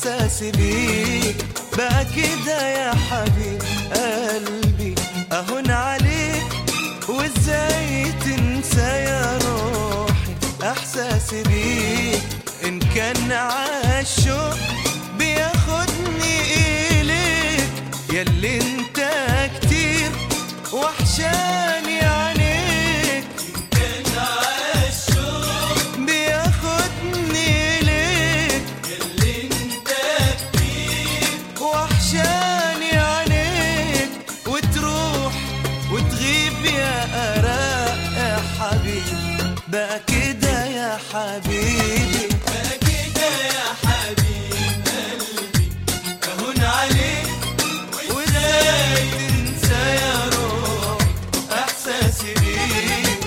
احساسي بيك بقى كده يا حبيب قلبي، اهون عليك وازاي تنسى يا روحي احساسي بيك. ان كان عالشوق بياخدني اليك ياللي انت كتير وحشاني عليك. إن كان عالشوق بياخدني اليك ياللي انت كتير وحشاني عليك، وتروح وتغيب يا أراء يا حبيبي بقى كده يا حبيبي. بقى كده يا حبيب قلبي اهون عليك وازاي تنسى يا روح احساسي بيك.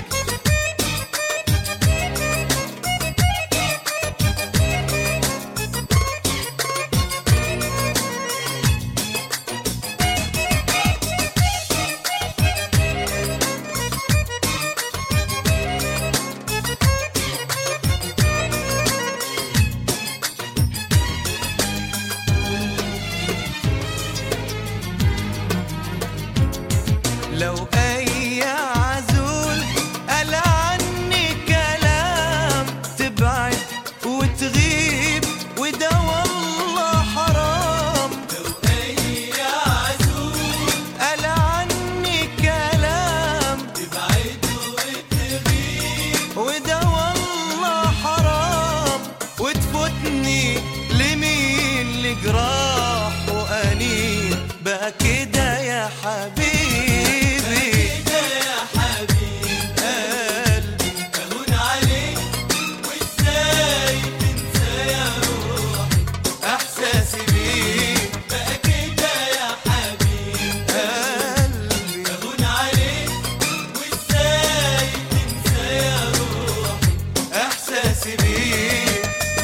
لو اي عزول قال عني كلام تبعد وتغيب وده والله حرام. لو اي عزول قال عني كلام تبعد وتغيب وده والله حرام، وتفوتني لمين لجراح وأنين بقى كده يا حبيبي. كده يا حبيب قلبي اهون عليك وازاي تنسى يا روحي احساسي بيك بقى كده يا حبيب قلبي اهون عليك وازاي تنسى يا روحي احساسي بيك.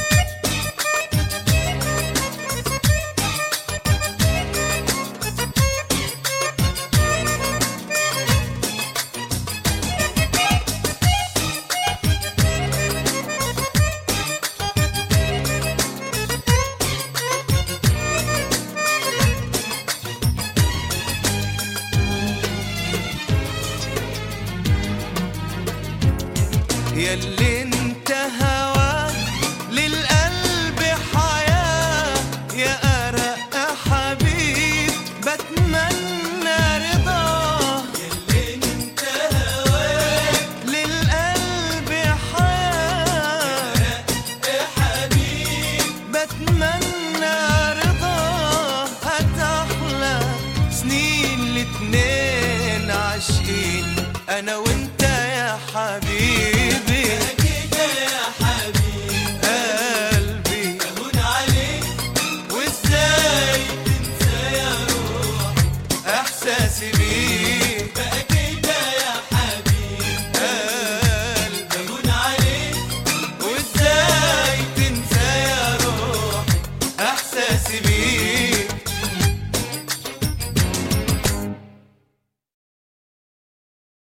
ياللي انت هواك للقلب حياة يا أرق حبيب بتمنى رضاه. ياللي انت هواك للقلب حياة يا حبيب بتمنى رضاه، هتحلى سنين الاتنين عاشقين انا وانت يا حبيبي. كده يا حبيب قلبي اهون عليك وازاي تنسى يا روحي احساسي بيك. بقى كده يا حبيب قلبي اهون عليك وازاي تنسى يا روح احساسي بيك.